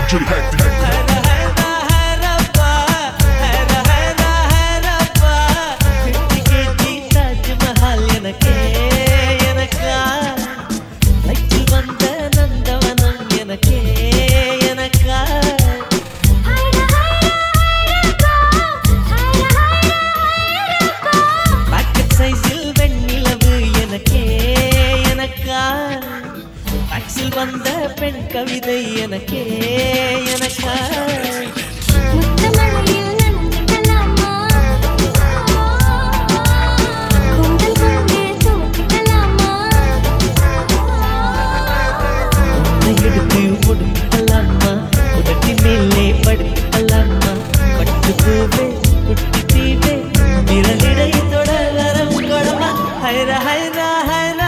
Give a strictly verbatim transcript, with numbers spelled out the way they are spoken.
to the happy. வந்த பெண் கவிதை எனக்கே எனக்கா எடுத்து கொடுக்கலாமா உடட்டி மேலே படுக்கலாமா பட்டு பூவே குட்டி தீவே விரலிடை தொட வரம் கொடமா ஹைரா ஹைரா ஹைரா